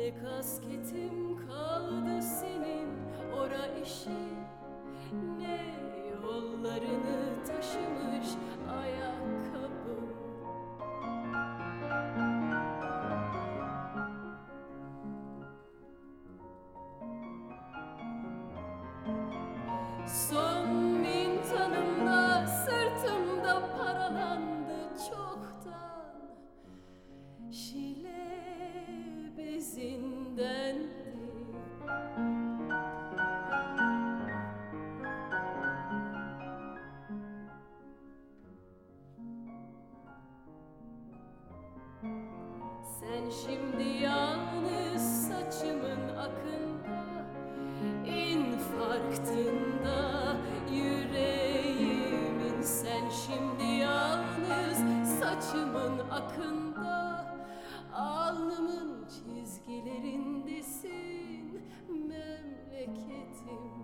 Ne kasketim kaldı senin ora işi, ne yollarını taşımış ayakkabım. Son mintanımda sırtımda paralandı çoktan, şile bezindendi. Sen şimdi yalnız saçımın akında, infarktında yüreğimin. Sen şimdi yalnız saçımın akında, alnımın çizgilerindesin. Memleketim,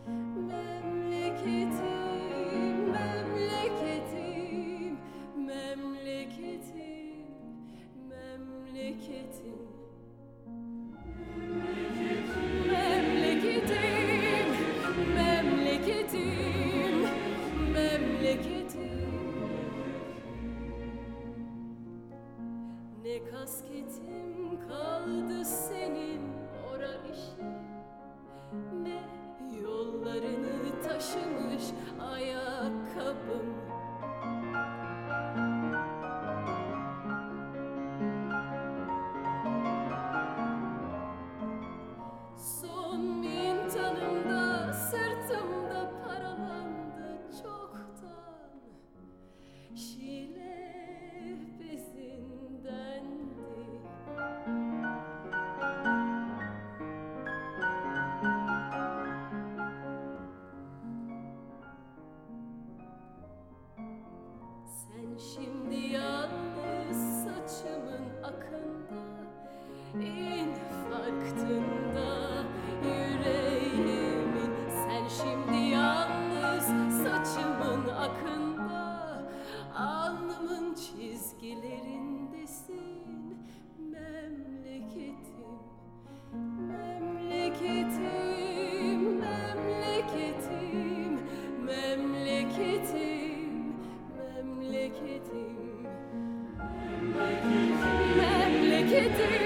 memleketim, memleketim, memleketim, memleketim. Memleketim, memleketim, memleketim. Ne kasketim kaldı senin ora işi, ne yollarını taşımış ayakkabım. Son mintanımda sırtımda paralandı çoktan, şile bezindendi. Sen şimdi yalnız saçımın akında, infarktında yüreğimin. Sen şimdi yalnız saçımın akında, alnımın çizgilerindesin. Memleketim, memleketim, memleketim, memleketim, memleketim, memleketim.